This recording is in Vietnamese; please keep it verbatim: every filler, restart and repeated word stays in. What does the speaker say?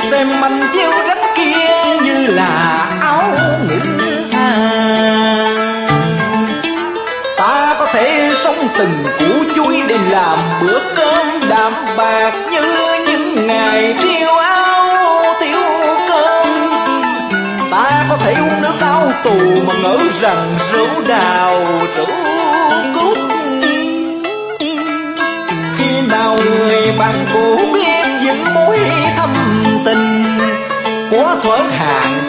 xem anh chiếu gánh kia như là áo ngữ tha. Ta có thể sống từng củ chuối để làm bữa cơm đạm bạc như những ngày triêu áo thiếu cơm. Ta có thể uống nước áo tù mà ngỡ rằng rượu đào rượu cúc. Khi nào người bạn cũ biết những mối thâm tình, có thoáng hàng